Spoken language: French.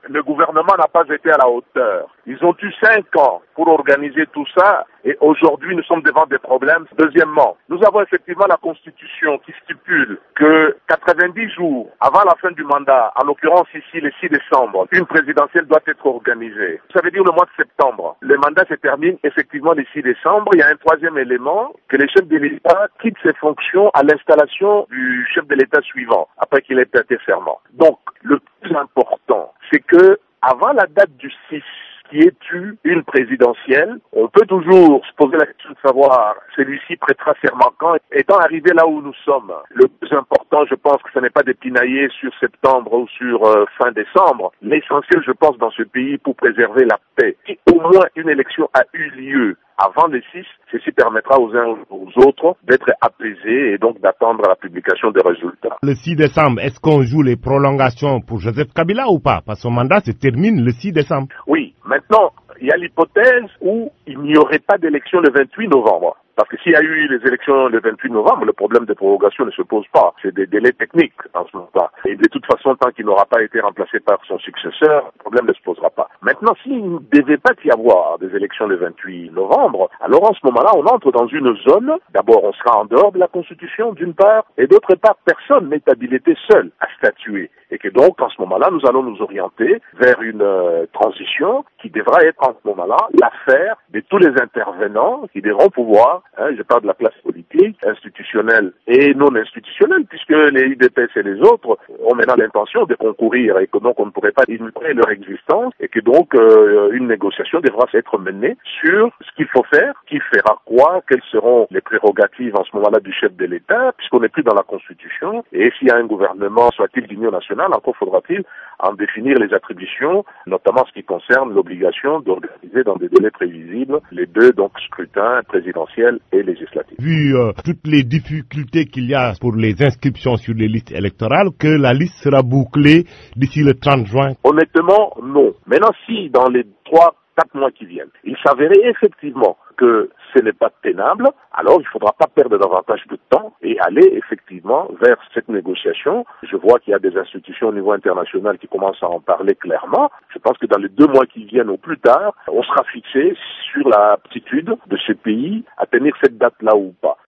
Le gouvernement n'a pas été à la hauteur. Ils ont eu 5 ans pour organiser tout ça et aujourd'hui nous sommes devant des problèmes. Deuxièmement, nous avons effectivement la Constitution qui stipule que 90 jours avant la fin du mandat, en l'occurrence ici le 6 décembre, une présidentielle doit être organisée. Ça veut dire le mois de septembre. Le mandat se termine effectivement le 6 décembre. Il y a un troisième élément, que le chef de l'État quitte ses fonctions à l'installation du chef de l'État suivant, après qu'il ait prêté serment. Donc, le plus important, c'est que avant la date du 6, qui est une présidentielle, on peut toujours se poser la question de savoir celui-ci prêtera serment quand. Étant arrivé là où nous sommes, le plus important, je pense que ce n'est pas de pinailler sur septembre ou sur fin décembre. L'essentiel, je pense, dans ce pays, pour préserver la paix, si au moins une élection a eu lieu avant le 6, ceci permettra aux uns aux autres d'être apaisés et donc d'attendre la publication des résultats. Le 6 décembre, est-ce qu'on joue les prolongations pour Joseph Kabila ou pas? Parce que son mandat se termine le 6 décembre. Oui, maintenant, il y a l'hypothèse où il n'y aurait pas d'élection le 28 novembre. Parce que s'il y a eu les élections le 28 novembre, le problème de prorogation ne se pose pas. C'est des délais techniques en ce moment-là. Et de toute façon, tant qu'il n'aura pas été remplacé par son successeur, le problème ne se posera pas. Maintenant, s'il ne devait pas y avoir des élections le 28 novembre, alors en ce moment-là, on entre dans une zone, d'abord on sera en dehors de la Constitution d'une part, et d'autre part, personne n'est habilité seul à statuer. Et que donc, en ce moment-là, nous allons nous orienter vers une transition qui devra être en ce moment-là l'affaire de tous les intervenants qui devront pouvoir, je parle de la classe politique, institutionnelle et non institutionnelle, puisque les UDPS et les autres ont maintenant l'intention de concourir et que donc on ne pourrait pas ignorer leur existence et que donc une négociation devra être menée sur ce qu'il faut faire, qui fera quoi, quelles seront les prérogatives en ce moment-là du chef de l'État, puisqu'on n'est plus dans la Constitution, et s'il y a un gouvernement, soit-il d'union nationale, encore faudra-t-il en définir les attributions, notamment ce qui concerne l'obligation d'organiser dans des délais prévisibles les deux donc scrutins présidentiels et législatifs. Vu toutes les difficultés qu'il y a pour les inscriptions sur les listes électorales, que la liste sera bouclée d'ici le 30 juin? Honnêtement, non. Maintenant, si dans les 3-4 mois qui viennent, il s'avérait effectivement que ce n'est pas tenable, alors il ne faudra pas perdre davantage de temps et aller effectivement vers cette négociation. Je vois qu'il y a des institutions au niveau international qui commencent à en parler clairement. Je pense que dans les 2 mois qui viennent ou plus tard, on sera fixé sur l'aptitude de ce pays à tenir cette date-là ou pas.